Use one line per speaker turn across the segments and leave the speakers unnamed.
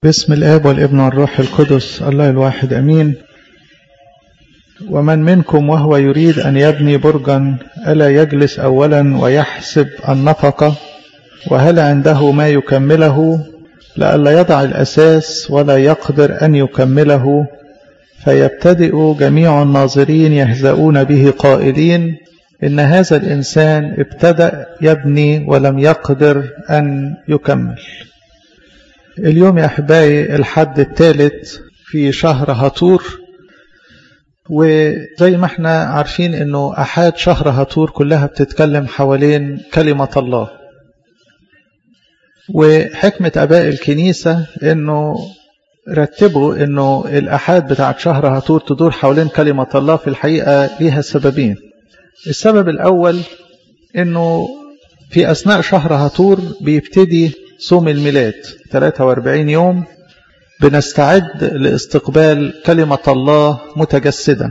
باسم الآب والابن والروح القدس الله الواحد أمين. ومن منكم وهو يريد أن يبني برجا ألا يجلس أولا ويحسب النفقة وهل عنده ما يكمله لئلا يضع الأساس ولا يقدر أن يكمله فيبتدئ جميع الناظرين يهزؤون به قائلين إن هذا الإنسان ابتدأ يبني ولم يقدر أن يكمل. اليوم يا أحبائي الحد الثالث في شهر هطور، وزي ما احنا عارفين انه احاد شهر هطور كلها بتتكلم حوالين كلمة الله. وحكمة اباء الكنيسة انه رتبوا انه الاحاد بتاعت شهر هطور تدور حوالين كلمة الله. في الحقيقة ليها سببين. السبب الاول انه في اثناء شهر هطور بيبتدي صوم الميلاد 43 يوم بنستعد لاستقبال كلمة الله متجسدا.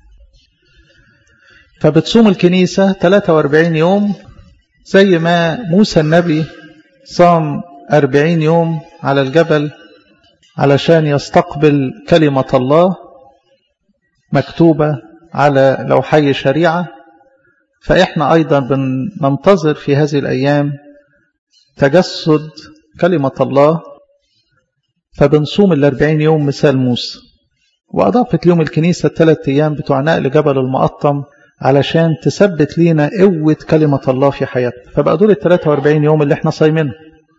فبتصوم الكنيسة 43 يوم زي ما موسى النبي صام 40 يوم على الجبل علشان يستقبل كلمة الله مكتوبة على لوحي شريعة. فإحنا أيضا بننتظر في هذه الأيام تجسد كلمة الله، فبنصوم 40 يوم مثال موسى. وأضافت ليوم الكنيسة 3 أيام بتوع نقل جبل المقطم علشان تثبت لينا قوة كلمة الله في حياتنا. فبقى دول 43 يوم اللي احنا صايمينهم.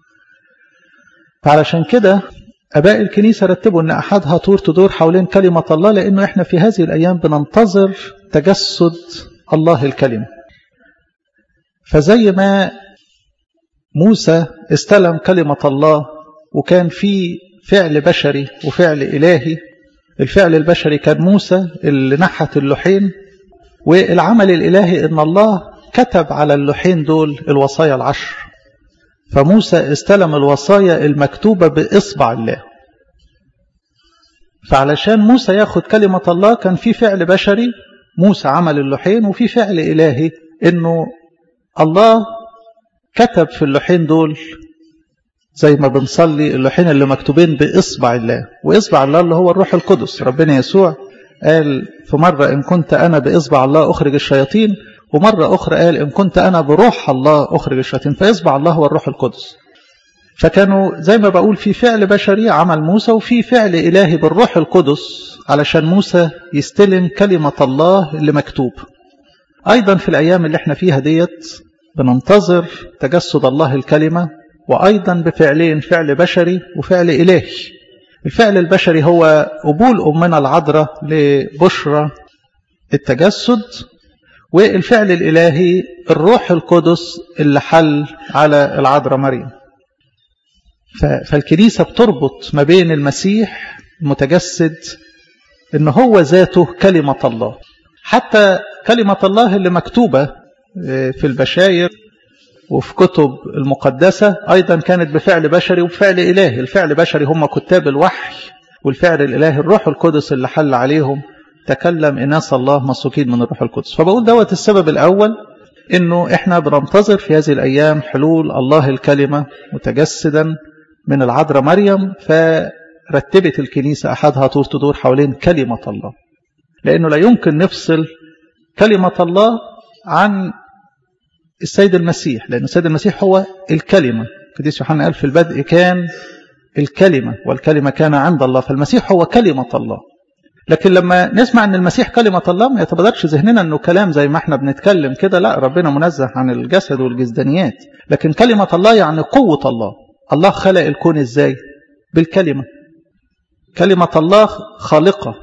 فعلشان كده أباء الكنيسة رتبوا أن أحد هطور تدور حوالين كلمة الله، لأنه احنا في هذه الأيام بننتظر تجسد الله الكلمة. فزي ما موسى استلم كلمة الله وكان في فعل بشري وفعل إلهي. الفعل البشري كان موسى اللي نحت اللوحين، والعمل الإلهي إن الله كتب على اللوحين دول الوصايا العشر. فموسى استلم الوصايا المكتوبة بإصبع الله. فعلشان موسى ياخد كلمة الله كان في فعل بشري موسى عمل اللوحين، وفي فعل إلهي إنه الله كتب في اللوحين دول زي ما بنصلي اللوحين اللي مكتوبين بإصبع الله. وإصبع الله اللي هو الروح القدس. ربنا يسوع قال في مرة إن كنت أنا بإصبع الله أخرج الشياطين، ومرة أخرى قال إن كنت أنا بروح الله أخرج الشياطين. فإصبع الله هو الروح القدس. فكانوا زي ما بقول في فعل بشري عمل موسى، وفي فعل إلهي بالروح القدس علشان موسى يستلم كلمة الله اللي مكتوب. أيضا في الأيام اللي احنا فيها ديت بننتظر تجسد الله الكلمة، وأيضا بفعلين، فعل بشري وفعل إلهي. الفعل البشري هو قبول أمنا العذراء لبشرى التجسد، والفعل الإلهي الروح القدس اللي حل على العذراء مريم. فالكنيسة بتربط ما بين المسيح المتجسد إن هو ذاته كلمة الله. حتى كلمة الله اللي مكتوبة في البشاير وفي كتب المقدسة أيضا كانت بفعل بشري وبفعل إلهي. الفعل بشري هم كتاب الوحي، والفعل الإلهي الروح القدس اللي حل عليهم تكلم إناس الله مسوكين من الروح القدس. فبقول دوت السبب الأول إنه إحنا بننتظر في هذه الأيام حلول الله الكلمة متجسدا من العذراء مريم. فرتبت الكنيسة أحد هطور تدور حوالين كلمة الله، لأنه لا يمكن نفصل كلمة الله عن السيد المسيح، لأن السيد المسيح هو الكلمة. قديس يوحنا قال في البدء كان الكلمة والكلمة كان عند الله. فالمسيح هو كلمة الله. لكن لما نسمع أن المسيح كلمة الله ما يتبادرش ذهننا أنه كلام زي ما احنا بنتكلم كده. لا، ربنا منزه عن الجسد والجسدانيات. لكن كلمة الله يعني قوة الله. الله خلق الكون ازاي؟ بالكلمة. كلمة الله خالقة.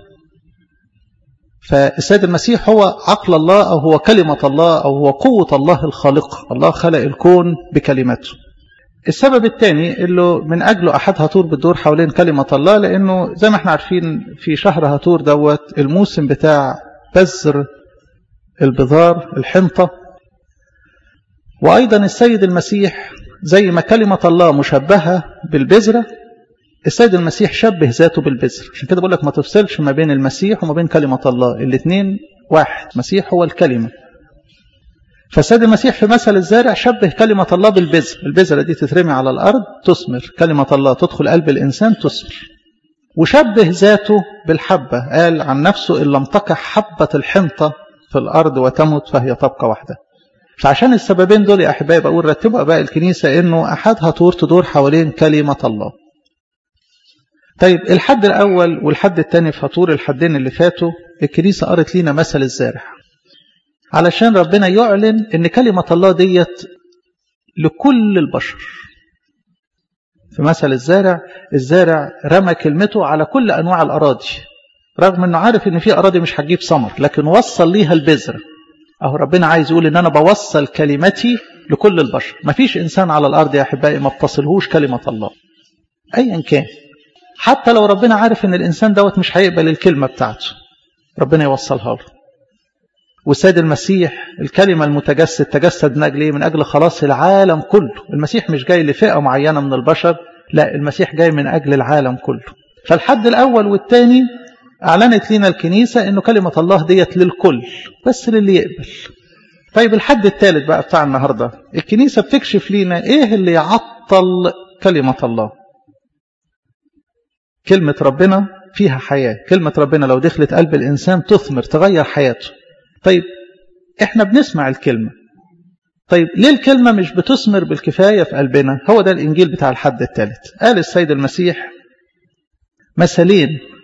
فالسيد المسيح هو عقل الله، أو هو كلمة الله، أو هو قوة الله الخالقة. الله خلق الكون بكلمته. السبب الثاني اللي من أجله أحد هطور بتدور حوالين كلمة الله، لأنه زي ما احنا عارفين في شهر هطور دوت الموسم بتاع بذر البذار الحنطة. وأيضا السيد المسيح زي ما كلمة الله مشبهة بالبذرة، السيد المسيح شبه ذاته بالبذر. عشان كده بقول لك ما تفصلش ما بين المسيح وما بين كلمة الله. الاثنين واحد. مسيح هو الكلمة. فالسيد المسيح في مثل الزارع شبه كلمة الله بالبذر، البذرة دي تترمي على الأرض تثمر، كلمة الله تدخل قلب الإنسان تثمر. وشبه ذاته بالحبة، قال عن نفسه إن لم تقع حبة الحنطة في الأرض وتمت فهي تبقى وحدها. فعشان السببين دول يا أحبائي بقول رتبوا أباء الكنيسة إنه أحدها تدور حوالين كلمة الله. طيب الحد الأول والحد الثاني في فطور الحدين اللي فاتوا الكنيسة قرت لينا مثل الزارع علشان ربنا يعلن إن كلمة الله ديت لكل البشر. في مثل الزارع رمى كلمته على كل أنواع الأراضي، رغم أنه عارف أن في أراضي مش هتجيب ثمر لكن وصل ليها البذرة. أهو ربنا عايز يقول أن أنا بوصل كلمتي لكل البشر. مفيش إنسان على الأرض يا أحبائي ما بتصلهوش كلمة الله أيا كان، حتى لو ربنا عارف أن الإنسان دوت مش هيقبل الكلمة بتاعته ربنا يوصلها له. والسيد المسيح الكلمة المتجسد تجسد من أجل إيه؟ من أجل خلاص العالم كله. المسيح مش جاي لفئة معينة من البشر، لا المسيح جاي من أجل العالم كله. فالحد الأول والثاني أعلنت لنا الكنيسة إنه كلمة الله ديت للكل بس للي يقبل. طيب الحد الثالث بقى بتاع النهاردة الكنيسة بتكشف لنا إيه اللي يعطل كلمة الله. كلمة ربنا فيها حياة، كلمة ربنا لو دخلت قلب الإنسان تثمر تغير حياته. طيب احنا بنسمع الكلمة، طيب ليه الكلمة مش بتثمر بالكفاية في قلبنا؟ هو ده الإنجيل بتاع الحد الثالث. قال السيد المسيح مثلين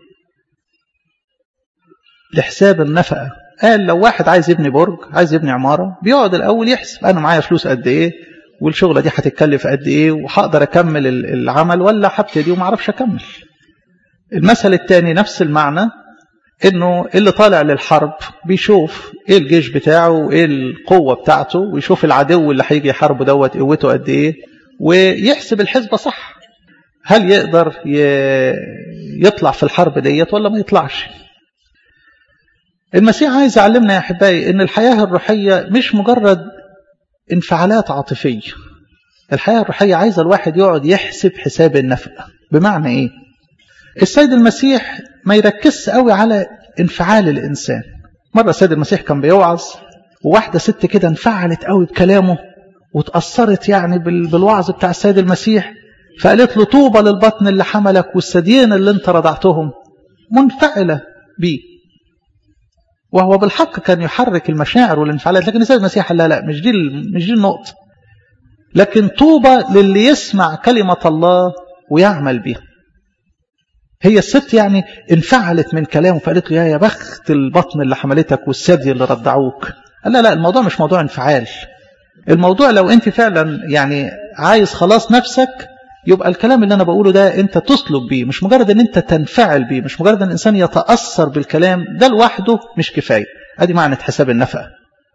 لحساب النفقة. قال لو واحد عايز يبني برج، عايز يبني عمارة، بيقعد الأول يحسب أنا معايا فلوس قد إيه والشغلة دي هتتكلف قد إيه وهقدر أكمل العمل ولا هبتدي وما اعرفش أكمل. المثل الثاني نفس المعنى، إنه اللي طالع للحرب بيشوف إيه الجيش بتاعه وإيه القوة بتاعته ويشوف العدو اللي هيجي يحاربه دوت قوته قد إيه ويحسب الحسبة صح، هل يقدر يطلع في الحرب ديت ولا ما يطلعش. المسيح عايز يعلمنا يا أحبائي إن الحياة الروحية مش مجرد انفعالات عاطفية. الحياة الروحية عايزة الواحد يقعد يحسب حساب النفقة. بمعنى إيه؟ السيد المسيح ما يركز قوي على انفعال الإنسان. مرة السيد المسيح كان بيوعظ وواحدة ست كده انفعلت قوي بكلامه وتأثرت يعني بالوعظ بتاع السيد المسيح، فقالت له طوبى للبطن اللي حملك والثديين اللي انت رضعتهم. منفعلة بيه، وهو بالحق كان يحرك المشاعر والانفعالات، لكن السيد المسيح قال لا مش دي النقطة، لكن طوبى للي يسمع كلمة الله ويعمل بها. هي الست يعني انفعلت من كلامه فقالت له يا بخت البطن اللي حملتك والثدي اللي رضعوك. قال لا الموضوع مش موضوع انفعال. الموضوع لو انت فعلا يعني عايز خلاص نفسك يبقى الكلام اللي انا بقوله ده انت تسلك بيه، مش مجرد ان انت تنفعل بيه، مش مجرد ان الانسان يتأثر بالكلام ده لوحده مش كفاية. ادي معنى حساب النفقة.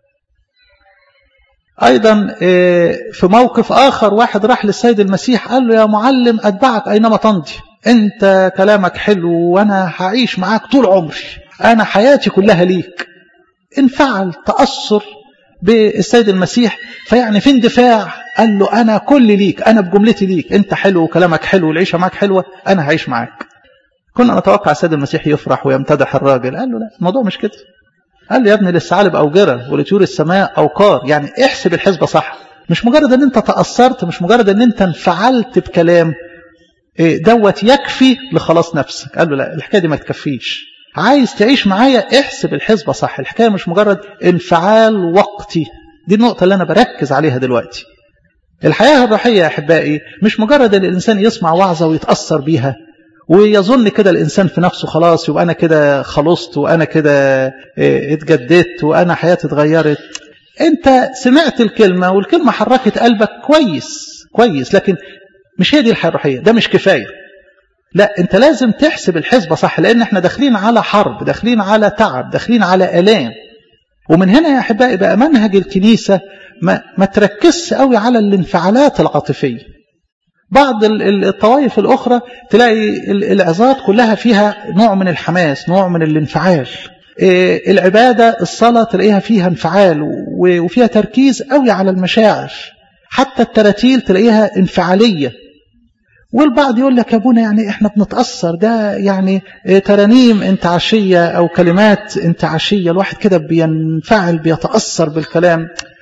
ايضا في موقف اخر واحد راح للسيد المسيح قال له يا معلم اتبعك اينما تمضي، انت كلامك حلو وانا هعيش معاك طول عمري، انا حياتي كلها ليك. انفعل تأثر بالسيد المسيح، فيعني في اندفاع قال له انا كل ليك، انا بجملتي ليك، انت حلو وكلامك حلو والعيشه معاك حلوه، انا هعيش معاك. كنا نتوقع السيد المسيح يفرح ويمتدح الراجل، قال له لا الموضوع مش كده. قال له يا ابني للثعالب اوجره ولطيور السماء اوقار، يعني احسب الحسبه صح. مش مجرد ان انت تأثرت، مش مجرد ان انت انفعلت بكلام دوت يكفي لخلاص نفسك. قال له لا الحكايه دي ما تكفيش، عايز تعيش معايا احسب الحسبه صح. الحكايه مش مجرد انفعال وقتي، دي النقطه اللي انا بركز عليها دلوقتي. الحياه الروحيه يا احبائي مش مجرد ان الانسان يسمع وعظه ويتاثر بيها ويظن كده الانسان في نفسه خلاص يبقى انا كده خلصت وانا كده اتجددت وانا حياتي اتغيرت. انت سمعت الكلمه والكلمه حركت قلبك كويس، لكن مش هي دي الحياه الروحيه، ده مش كفايه. لا انت لازم تحسب الحسبة صح، لان احنا داخلين على حرب، داخلين على تعب، داخلين على آلام. ومن هنا يا احبائي بقى منهج الكنيسة ما تركز قوي على الانفعالات العاطفية. بعض الطوائف الاخرى تلاقي العظات كلها فيها نوع من الحماس، نوع من الانفعال. العبادة الصلاة تلاقيها فيها انفعال وفيها تركيز قوي على المشاعر. حتى التراتيل تلاقيها انفعالية. والبعض يقول لك يا ابونا يعني احنا بنتأثر، ده يعني ترانيم انتعاشية او كلمات انتعاشية، الواحد كده بينفعل بيتأثر بالكلام.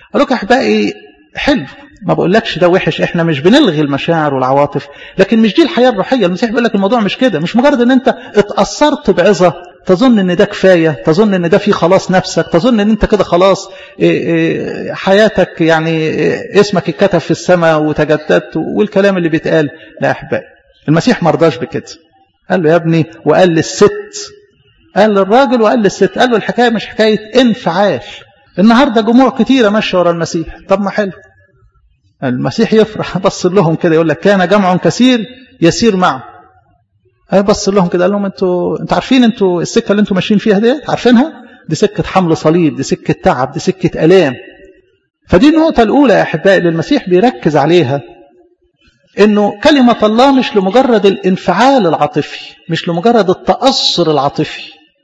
قال لك أحبائي حلو، ما بقولكش ده وحش، احنا مش بنلغي المشاعر والعواطف، لكن مش دي الحياة الروحية. المسيح بيقول لك الموضوع مش كده، مش مجرد ان انت اتأثرت بعظة تظن ان ده كفاية، تظن ان ده فيه خلاص نفسك، تظن ان انت كده خلاص حياتك يعني اسمك اتكتب في السماء وتجددت والكلام اللي بيتقال. لا يا أحبائي، المسيح مرضاش بكده. قال له يا ابني، وقال للست، قال للراجل وقال للست، قال له الحكاية مش حكاية انفعال. النهاردة جموع كتيرة ماشية ورا المسيح، طب ما حلو، المسيح يفرح. بص لهم كده يقول لك كان جمع كثير يسير معه. بص لهم كده قال لهم انتوا عارفين انتوا السكة اللي انتوا ماشيين فيها دي، عارفينها؟ دي سكة حمل صليب، دي سكة تعب، دي سكة آلام. فدي النقطة الأولى يا أحبائي اللي المسيح بيركز عليها، انه كلمة الله مش لمجرد الانفعال العاطفي، مش لمجرد التأثر العاطفي،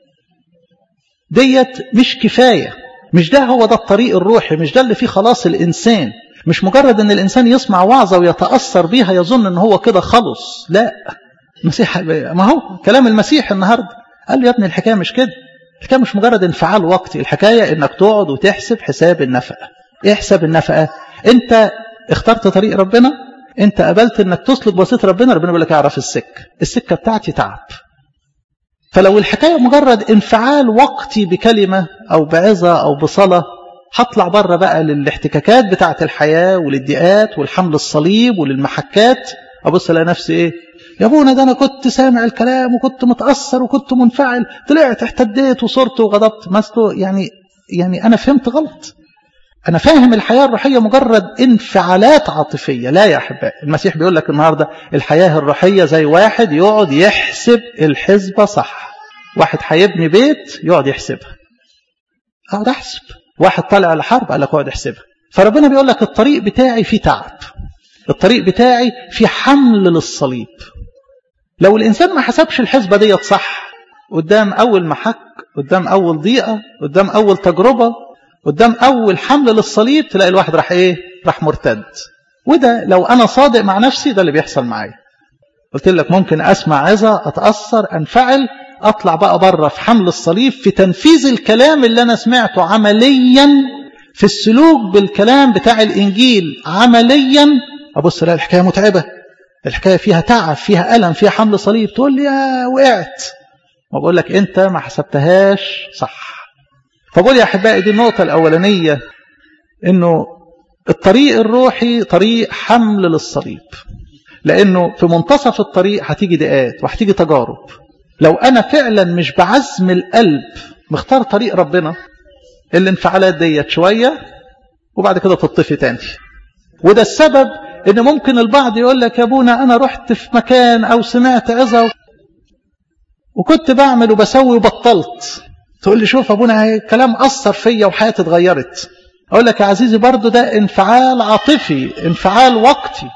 ديت مش كفاية، مش ده هو ده الطريق الروحي، مش ده اللي فيه خلاص الإنسان. مش مجرد ان الإنسان يسمع وعظة ويتأثر بيها يظن ان هو كده خلص. لا، المسيح ما هو كلام المسيح النهاردة قال له يا ابني الحكاية مش كده، الحكاية مش مجرد انفعال وقتي، الحكاية انك تقعد وتحسب حساب النفقة. ايه حساب النفقة؟ انت اخترت طريق ربنا، انت قبلت انك تسلك بسيط ربنا بيقول لك اعرف السكة بتاعتي تعب. فلو الحكاية مجرد انفعال وقتي بكلمة او بعظة او بصلاة، هطلع بره بقى للاحتكاكات بتاعت الحياة وللضيقات والحمل الصليب وللمحكات، ابص الاقي نفسي ايه يا ابونا، ده انا كنت سامع الكلام وكنت متأثر وكنت منفعل، طلعت احتديت وصرت وغضبت مثله. يعني انا فهمت غلط، أنا فاهم الحياة الروحية مجرد انفعالات عاطفية. لا يا أحبائي، المسيح بيقول لك النهاردة الحياة الروحية زي واحد يقعد يحسب الحسبة صح. واحد هيبني بيت يقعد يحسبها، اقعد احسب. واحد طالع الحرب قال لك اقعد احسبها. فربنا بيقول لك الطريق بتاعي فيه تعب، الطريق بتاعي فيه حمل للصليب. لو الإنسان ما حسبش الحسبة ديت صح، قدام أول محك، قدام أول ضيقة، قدام أول تجربة، قدام أول حمل للصليب، تلاقي الواحد راح مرتد. وده لو أنا صادق مع نفسي ده اللي بيحصل معايا. قلت لك ممكن أسمع عظة، أتأثر، أنفعل، أطلع بقى بره في حمل الصليب، في تنفيذ الكلام اللي أنا سمعته عمليا، في السلوك بالكلام بتاع الإنجيل عمليا. أبص لا الحكاية متعبة، الحكاية فيها تعب، فيها ألم، فيها حمل صليب. تقول لي يا وقعت، ما بقول لك أنت ما حسبتهاش صح. فبقول يا أحبائي دي النقطة الأولانية، إنه الطريق الروحي طريق حمل للصليب، لأنه في منتصف الطريق هتيجي ضيقات وهتيجي تجارب. لو أنا فعلا مش بعزم القلب مختار طريق ربنا، الانفعالات ديت شوية وبعد كده تطفي تاني. وده السبب إن ممكن البعض يقول لك يا ابونا أنا رحت في مكان أو سمعت عظة وكنت بعمل وبسوي وبطلت. تقول لي شوف ابونا كلام أثر فيا وحياتي اتغيرت. اقول لك يا عزيزي برضو ده انفعال عاطفي، انفعال وقتي.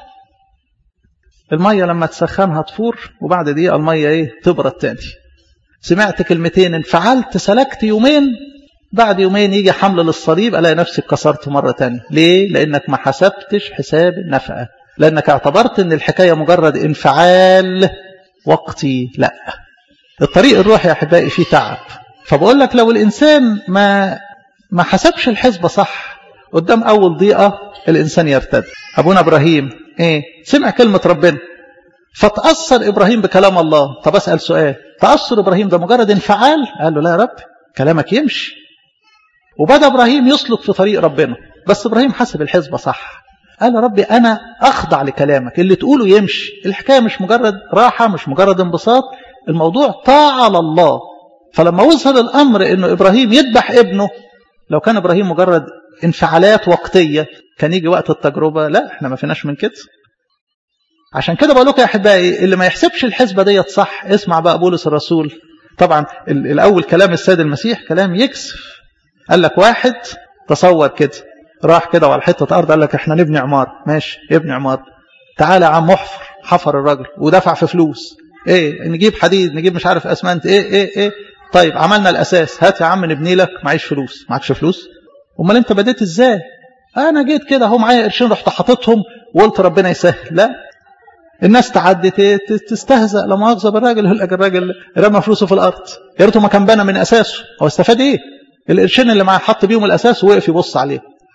المية لما تسخنها تفور وبعد دقيقة المية تبرد تاني. سمعت كلمتين، انفعلت، سلكت يومين، بعد يومين يجي حمل للصليب الاقي نفسي اتكسرت مرة تانية. ليه؟ لانك ما حسبتش حساب النفقة، لانك اعتبرت ان الحكاية مجرد انفعال وقتي. لا، الطريق الروحي يا احبائي فيه تعب. فبقول لك لو الإنسان ما حسبش الحسبة صح، قدام أول ضيقة الإنسان يرتد. أبونا إبراهيم سمع كلمة ربنا فتأثر إبراهيم بكلام الله. طب أسأل سؤال، تأثر إبراهيم ده مجرد انفعال؟ قال له لا يا رب، كلامك يمشي. وبدأ إبراهيم يسلك في طريق ربنا، بس إبراهيم حسب الحسبة صح. قال يا ربي أنا أخضع لكلامك، اللي تقوله يمشي. الحكاية مش مجرد راحة، مش مجرد انبساط، الموضوع طاعة لله. فلما وصل الأمر إنه إبراهيم يذبح ابنه، لو كان إبراهيم مجرد انفعالات وقتية كان يجي وقت التجربة. لا، احنا ما فيناش من كده. عشان كده بقول لكم يا أحبائي اللي ما يحسبش الحسبة ديت صح، اسمع بقى بولس الرسول. طبعا الأول كلام السيد المسيح كلام يكسف. قال لك واحد تصور كده راح كده على حتة أرض، قال لك احنا نبني عمار. ماشي، ابني عمار. تعالى يا عم احفر. حفر الراجل ودفع في فلوس. نجيب حديد، نجيب مش عارف اسمنت، طيب عملنا الأساس، هات يا عم نبني لك. معيش فلوس. معكش فلوس؟ امال انت بديت ازاي؟ انا جيت كده اهو معايا قرشين رحت حاططهم وقلت ربنا يسهل. لا، الناس تعدت تستهزأ لا مؤاخذة بالراجل. يقول لك الراجل رمى فلوسه في الارض، يا ريته ما كان بنى من اساسه. هو استفاد ايه؟ القرشين اللي معاه حط بيهم الاساس ووقف يبص عليه.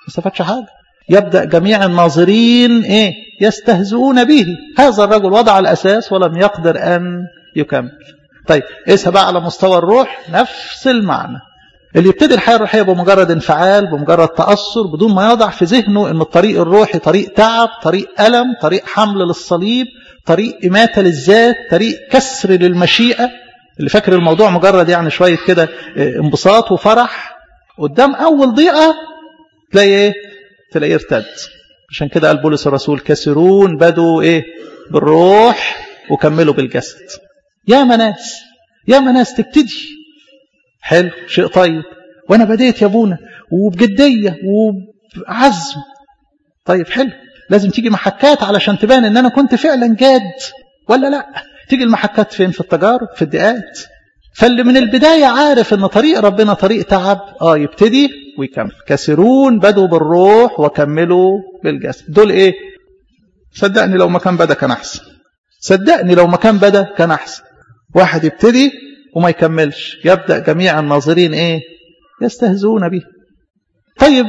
استفادش حاجة. يبدأ جميع الناظرين إيه؟ يستهزئون به. هذا الرجل وضع الأساس ولم يقدر أن يكمل. طيب إيسها بقى على مستوى الروح نفس المعنى. اللي يبتدي الحياة الروحية بمجرد انفعال، بمجرد تأثر، بدون ما يضع في ذهنه أن الطريق الروحي طريق تعب، طريق ألم، طريق حمل للصليب، طريق إماتة للذات، طريق كسر للمشيئة. اللي فاكر الموضوع مجرد يعني شوية كده انبساط وفرح، قدام أول ضيقة تلاقيه ارتد. عشان كده قال بولس الرسول كسرون بدوا إيه؟ بالروح وكملوا بالجسد. يا مناس تبتدي حلو، شيء طيب، وانا بديت يا ابونا وبجدية وبعزم. طيب حلو، لازم تيجي محكات علشان تبان ان انا كنت فعلا جاد ولا لا. تيجي المحكات فين؟ في التجارب، في الدقات. فاللي من البداية عارف ان طريق ربنا طريق تعب يبتدي ويكمل. كسرون بدوا بالروح وكملوا بالجسد. دول ايه؟ صدقني لو ما كان بدا كان احسن. صدقني لو ما كان بدا كان احسن. واحد يبتدي وما يكملش، يبدأ جميع الناظرين ايه؟ يستهزئون به. طيب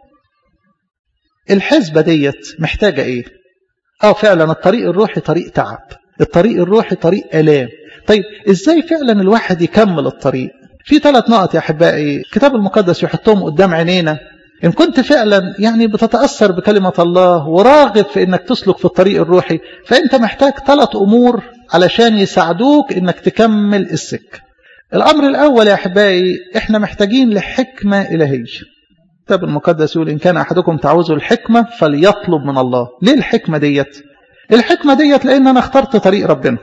الحسبة ديت محتاجة ايه؟ فعلا الطريق الروحي طريق تعب، الطريق الروحي طريق آلام. طيب ازاي فعلا الواحد يكمل الطريق؟ في 3 نقط يا احبائي الكتاب المقدس يحطهم قدام عينينا. ان كنت فعلا يعني بتتأثر بكلمة الله وراغب في انك تسلك في الطريق الروحي، فانت محتاج 3 امور علشان يساعدوك انك تكمل السكة. الامر الاول يا احبائي، احنا محتاجين لحكمة الهية. الكتاب المقدس يقول ان كان احدكم تعوز الحكمة فليطلب من الله. ليه الحكمة ديت؟ الحكمة ديت لان انا اخترت طريق ربنا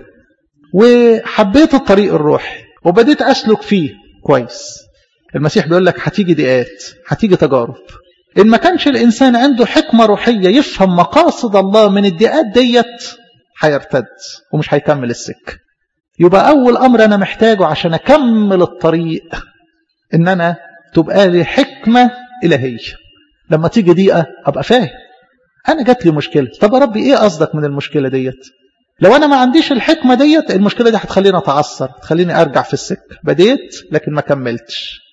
وحبيت الطريق الروحي وبديت اسلك فيه كويس. المسيح بيقول لك هتيجي ضيقات، هتيجي تجارب. إن ما كانش الإنسان عنده حكمة روحية يفهم مقاصد الله من الضيقات ديت هيرتد ومش هيكمل السكة. يبقى أول أمر أنا محتاجه عشان أكمل الطريق إن أنا تبقى لي حكمة إلهية. لما تيجي ضيقة أبقى فاهم أنا جات لي مشكلة، طب يا ربي إيه قصدك من المشكلة ديت؟ لو أنا ما عنديش الحكمة ديت المشكلة دي هتخليني أتعثر، هتخليني أرجع في السكة. بديت لكن ما كملتش.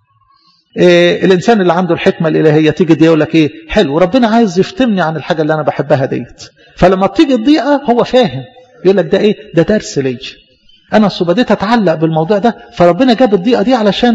الإنسان اللي عنده الحكمة الإلهية تيجي دي يقول لك إيه؟ حلو، ربنا عايز يفتمني عن الحاجة اللي أنا بحبها ديت. فلما بتيجي الضيقة هو فاهم، يقول لك ده إيه؟ ده درس لي. أنا بديت أتعلق بالموضوع ده، فربنا جاب الضيقة دي علشان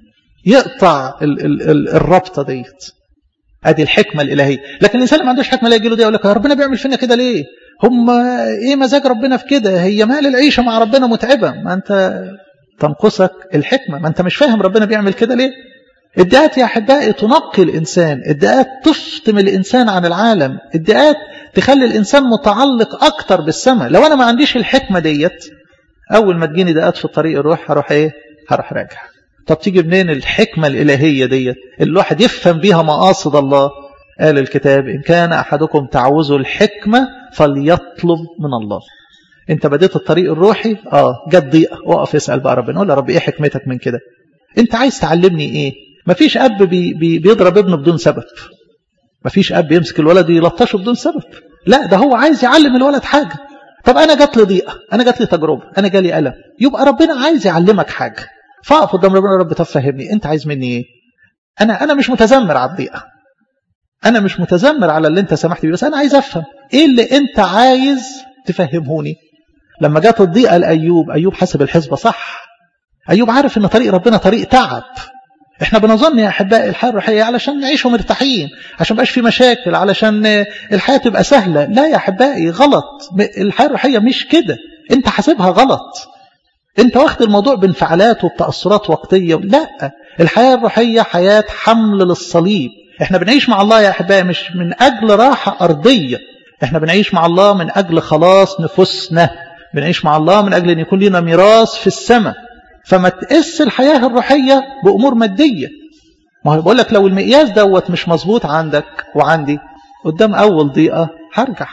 يقطع الرابطة ديت. ادي الحكمة الإلهية. لكن الإنسان اللي ما عندوش حكمة لا يجي له دي يقول لك يا ربنا بيعمل فينا كده ليه؟ هم إيه مزاج ربنا في كده؟ هي مال العيشة مع ربنا متعبة. ما أنت تنقصك الحكمة، ما أنت مش فاهم ربنا بيعمل كده ليه؟ الدقات يا أحبائي تنقي الإنسان، الدقات تفطم الإنسان عن العالم، الدقات تخلي الإنسان متعلق أكتر بالسماء. لو أنا ما عنديش الحكمة ديت أول ما تجيني دقات في الطريق الروح هروح إيه؟ هروح راجع. طب تيجي منين الحكمة الإلهية ديت الواحد يفهم بيها مقاصد الله؟ قال الكتاب إن كان أحدكم تعوز الحكمة فليطلب من الله. انت بديت الطريق الروحي جت ضيقة، وقف اسأل بقى ربنا، قول يا رب ايه حكمتك من كده؟ انت عايز تعلمني ايه؟ مفيش اب بيضرب ابنه بدون سبب. مفيش اب يمسك الولد يلطشه بدون سبب. لا، ده هو عايز يعلم الولد حاجة. طب انا جات لي ضيقة، انا جات لي تجربة، انا جالي ألم، يبقى ربنا عايز يعلمك حاجة. فاقف قدام ربنا، رب طب فهمني انت عايز مني ايه؟ انا مش متذمر على الضيقة، انا مش متذمر على اللي انت سمحت بيه، بس انا عايز افهم ايه اللي انت عايز تفهمهوني. لما جات الضيقة لأيوب، أيوب حسب الحسبة صح. أيوب عارف ان طريق ربنا طريق تعب. احنا بنظن يا احبائي الحياة الروحية علشان نعيش مرتاحين، عشان مبقاش في مشاكل، علشان الحياة تبقى سهلة. لا يا احبائي، غلط. الحياة الروحية مش كده، انت حاسبها غلط. انت واخد الموضوع بانفعالات وبتأثرات وقتية. لا، الحياة الروحية حياة حمل للصليب. احنا بنعيش مع الله يا احبائي مش من اجل راحة ارضية، احنا بنعيش مع الله من اجل خلاص نفوسنا، بنعيش مع الله من اجل ان يكون لنا ميراث في السماء. فما تقس الحياة الروحية بأمور مادية. ما هو بقول لك لو المقياس دوت مش مظبوط عندك وعندي، قدام أول ضيقة هرجع.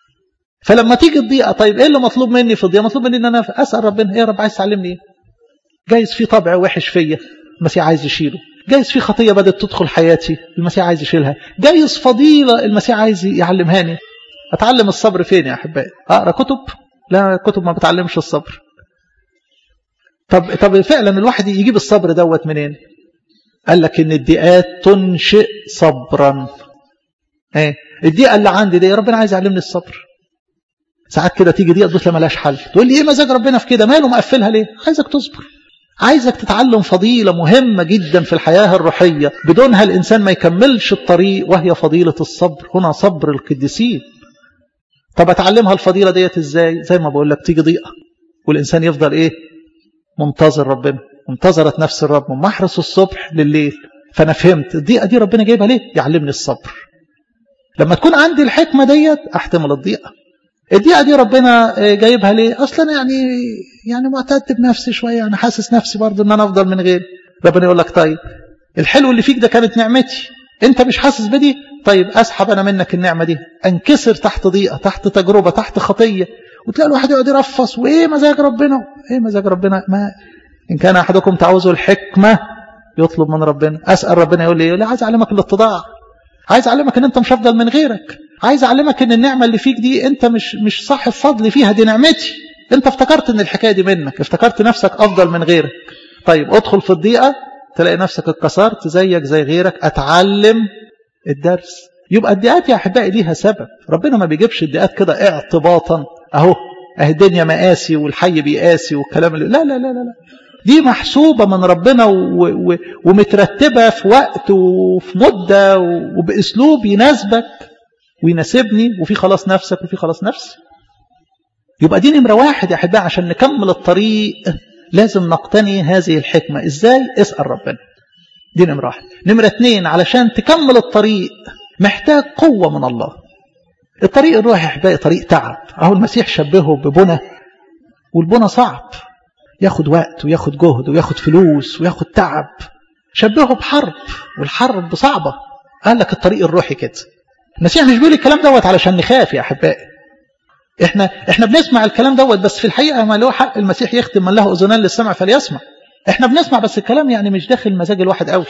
فلما تيجي الضيقة، طيب إيه اللي مطلوب مني في الضيقة؟ مطلوب مني إن أنا أسأل ربنا، إيه يا رب عايز تعلمني إيه؟ جايز في طبع وحش فيا المسيح عايز يشيله، جايز في خطية بدأت تدخل حياتي المسيح عايز يشيلها، جايز فضيلة المسيح عايز يعلمهاني. أتعلم الصبر فين يا أحبائي؟ أقرأ كتب؟ لا، كتب ما بتعلمش الصبر. طب فعلا الواحد يجيب الصبر دوت منين؟ قال لك ان الضيقات تنشئ صبرا. الضيقه اللي عندي دي ربنا عايز يعلمني الصبر. ساعات كده تيجي ضيقه تدوس مالهاش حل، تقول لي ايه مزاج ربنا في كده، ماله مقفلها ليه؟ عايزك تصبر، عايزك تتعلم فضيله مهمه جدا في الحياه الروحيه بدونها الانسان ما يكملش الطريق، وهي فضيله الصبر. هنا صبر القديسين. طب اتعلمها الفضيله ديت ازاي؟ زي ما بقول لك، تيجي ضيقه والانسان يفضل ايه؟ منتظر ربنا. انتظرت نفس الرب من محرس الصبح لليل. فانا فهمت الضيقه دي ربنا جايبها ليه؟ يعلمني الصبر. لما تكون عندي الحكمه ديت احتمل الضيقه. الضيقه دي ربنا جايبها ليه؟ اصلا يعني معتد بنفسي شويه، يعني حاسس نفسي برضه ان انا افضل من غيري. ربنا يقول لك طيب الحلو اللي فيك ده كانت نعمتي، انت مش حاسس بدي، طيب اسحب انا منك النعمه دي، انكسر تحت ضيقه، تحت تجربه، تحت خطيه، وتلاقي الواحد يقعد يرفص وايه مزاج ربنا، ايه مزاج ربنا. ما ان كان احدكم تعوزه الحكمه يطلب من ربنا. اسال ربنا يقول لي عايز اعلمك الاتضاع، عايز اعلمك ان انت مش افضل من غيرك، عايز اعلمك ان النعمه اللي فيك دي انت مش صاحب فضل فيها، دي نعمتي. انت افتكرت ان الحكايه دي منك، افتكرت نفسك افضل من غيرك. طيب ادخل في الضيقه تلاقي نفسك اتكسرت زيك زي غيرك. اتعلم الدرس. يبقى الضيقات يا احبائي ليها سبب. ربنا ما بيجيبش الضيقات كده اعتباطا، اهو الدنيا مقاسي والحي بيقاسي والكلام اللي لا لا لا لا، دي محسوبة من ربنا ومترتبة في وقت وفي مدة وبأسلوب يناسبك ويناسبني، وفي خلاص نفسك وفي خلاص نفسي. يبقى دي نمرة واحد يا أحبائي. عشان نكمل الطريق لازم نقتني هذه الحكمة. إزاي؟ اسأل ربنا. دي نمرة واحد. نمرة اتنين، علشان تكمل الطريق محتاج قوة من الله. الطريق الروحي يا أحبائي طريق تعب. أهو المسيح شبهه ببنى، والبنى صعب، ياخد وقت وياخد جهد وياخد فلوس وياخد تعب. شبهه بحرب، والحرب صعبة. قال لك الطريق الروحي كده. المسيح مش بيقول الكلام دوت علشان نخاف يا أحبائي. احنا بنسمع الكلام دوت، بس في الحقيقة ما له حق المسيح يختم من له أذنان للسمع فليسمع. احنا بنسمع بس الكلام يعني مش داخل مزاج الواحد قوي.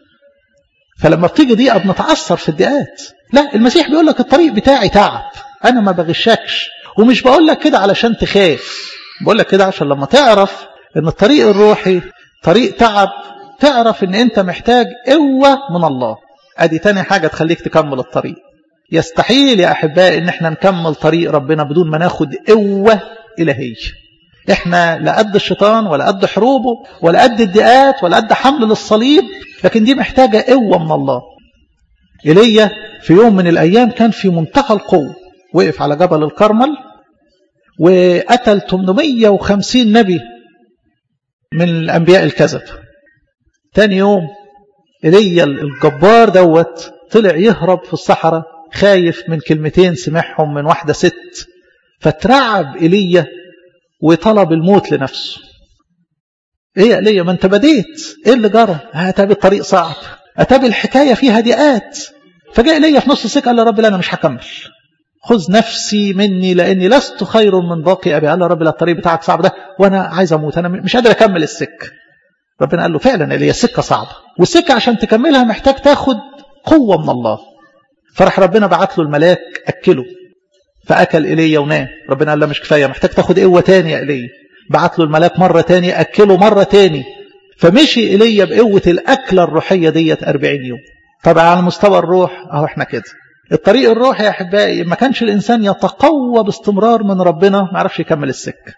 فلما بتيجي ضيقة بنتعثر في الضيقات. لا، المسيح بيقول لك الطريق بتاعي تعب، أنا ما بغشكش. ومش بقول لك كده علشان تخاف، بقول لك كده عشان لما تعرف ان الطريق الروحي طريق تعب، تعرف ان انت محتاج قوة من الله. ادي تاني حاجة تخليك تكمل الطريق. يستحيل يا احبائي ان احنا نكمل طريق ربنا بدون ما ناخد قوة الهية. احنا لا قد الشيطان ولا قد حروبه ولا قد الضيقات ولا قد حمل للصليب، لكن دي محتاجة قوة من الله. إيليا في يوم من الايام كان في منتهى القوة، وقف على جبل الكرمل وقتل 850 نبي من الأنبياء الكذب. تاني يوم إيليا الجبار دوت طلع يهرب في الصحراء، خايف من كلمتين سمعهم من واحدة ست، فترعب إيليا وطلب الموت لنفسه. ايه يا إيليا، ما انت بديت، ايه اللي جرى؟ اتابي الطريق صعب، اتابي الحكاية فيها ضيقات. فجاء إيليا في نص السكة قال يا رب لا، انا مش هكمل، خذ نفسي مني لاني لست خير من باقي ابي. قال يا رب لا، الطريق بتاعك صعب ده وانا عايز اموت، انا مش قادر اكمل السكه. ربنا قال له فعلا اللي هي السكه صعبه، والسكه عشان تكملها محتاج تاخد قوه من الله. فرح ربنا بعت له الملاك اكله، فاكل ايليا ونام. ربنا قال له مش كفايه، محتاج تاخد قوه تاني يا ايليا. بعت له الملاك مره تاني اكله مره تاني. فمشي ايليا بقوه الاكله الروحيه ديت 40 يوم. طبعا على مستوى الروح اهو احنا كده. الطريق الروحي يا احبائي ما كانش الانسان يتقوى باستمرار من ربنا ما عرفش يكمل السكه.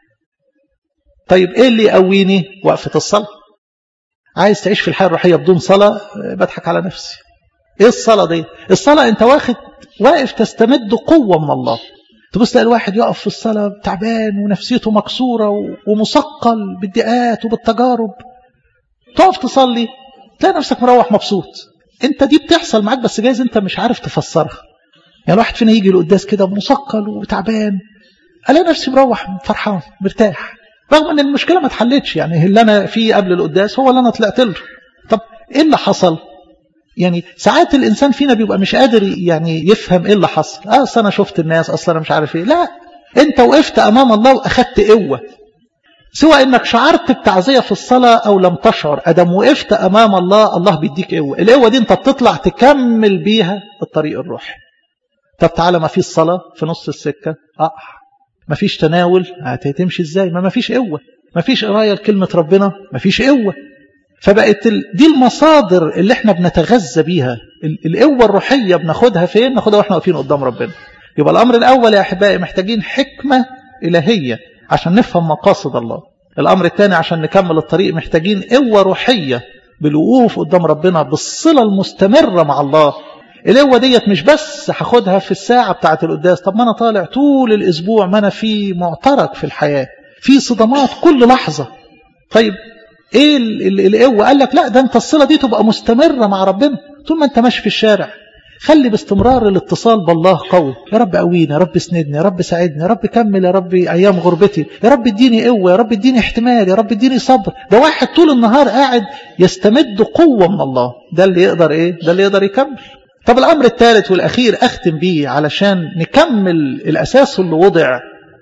طيب ايه اللي يقويني؟ وقفه الصلاه. عايز تعيش في الحياه الروحيه بدون صلاه؟ بضحك على نفسي. ايه الصلاه دي؟ الصلاه انت واقف تستمد قوه من الله. تبص تلاقي الواحد يقف في الصلاه تعبان ونفسيته مكسوره ومثقل بالضيقات وبالتجارب، تقف تصلي تلاقي نفسك مروح مبسوط. انت دي بتحصل معاك بس جايز انت مش عارف تفسرها. يعني الواحد فينا يجي لقداس كده مثقل وتعبان، الاقي نفسي مروح فرحان مرتاح، رغم ان المشكله ما اتحلتش. يعني اللي انا فيه قبل القداس هو اللي انا طلعت له. طب ايه اللي حصل؟ يعني ساعات الانسان فينا بيبقى مش قادر يعني يفهم ايه اللي حصل. اصل انا شفت الناس، اصل انا مش عارف ايه. لا، انت وقفت امام الله واخدت قوه، سواء انك شعرت بتعزية في الصلاة او لم تشعر. ادم وقفت امام الله، الله بيديك قوة. القوة دي انت بتطلع تكمل بيها الطريق الروحي. طب تعالى، ما فيش صلاة في نص السكة، ما فيش تناول، هتمشي ازاي؟ ما فيش قوة. ما فيش قراية لكلمة ربنا، ما فيش قوة. فبقت دي المصادر اللي احنا بنتغذى بيها. القوة الروحية بناخدها فين؟ ناخدها واحنا واقفين قدام ربنا. يبقى الأمر الأول يا أحبائي محتاجين حكمة إلهية عشان نفهم مقاصد الله. الأمر الثاني عشان نكمل الطريق محتاجين قوة روحية بالوقوف قدام ربنا، بالصلة المستمرة مع الله. القوة ديت مش بس هاخدها في الساعة بتاعة القداس، طب ما أنا طالع طول الأسبوع، ما أنا في معترك في الحياة، في صدمات كل لحظة. طيب ايه القوة؟ قال لك لا، ده انت الصلة دي تبقى مستمرة مع ربنا طول ما انت ماشي في الشارع. خلي باستمرار الاتصال بالله قوي. يا رب قويني، يا رب اسندني، يا رب ساعدني، يا رب كمل يا رب ايام غربتي، يا رب اديني قوة، يا رب اديني احتمال، يا رب اديني صبر. ده واحد طول النهار قاعد يستمد قوة من الله، ده اللي يقدر ايه؟ ده اللي يقدر يكمل. طب الامر الثالث والاخير اختم بيه علشان نكمل الاساس اللي وضع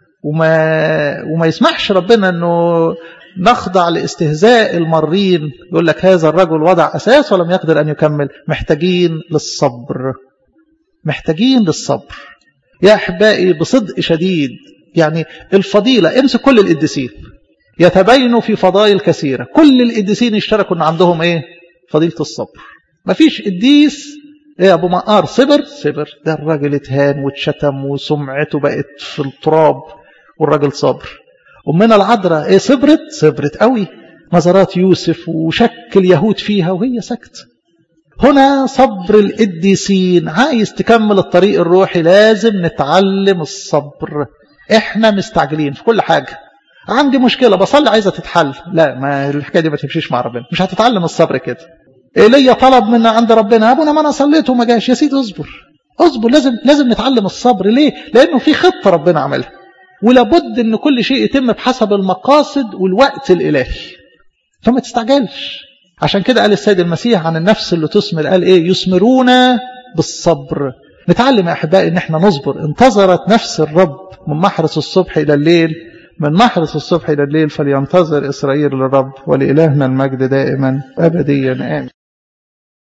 وما يسمحش ربنا انه نخضع لاستهزاء المارين. يقول لك هذا الرجل وضع أساس ولم يقدر أن يكمل. محتاجين للصبر، محتاجين للصبر يا أحبائي بصدق شديد. يعني الفضيلة، امسك كل القديسين يتبينوا في فضائل كثيرة، كل القديسين يشتركوا أن عندهم إيه؟ فضيلة الصبر. مفيش قديس إيه أبو مقار صبر، ده الراجل اتهان واتشتم وسمعته بقت في التراب والراجل صبر. أمنا العذراء إيه؟ صبرت قوي، نظرات يوسف وشك اليهود فيها وهي سكت. هنا صبر القديسين. عايز تكمل الطريق الروحي لازم نتعلم الصبر. احنا مستعجلين في كل حاجة. عندي مشكلة بصلي عايزة تتحل، لا، ما الحكاية دي ما تمشيش مع ربنا، مش هتتعلم الصبر كده. إيليا طلب من عند ربنا، ابونا ما انا صليت وما جاش. يا سيدي اصبر، لازم نتعلم الصبر. ليه؟ لانه في خطة ربنا عملها، ولابد ان كل شيء يتم بحسب المقاصد والوقت الالهي، فما تستعجلش. عشان كده قال السيد المسيح عن النفس اللي تثمر، قال ايه؟ يثمرون بالصبر. نتعلم يا احبائي ان احنا نصبر. انتظرت نفس الرب من محرس الصبح الى الليل، من محرس الصبح الى الليل فلينتظر اسرائيل للرب، ولإلهنا المجد دائما ابديا امين.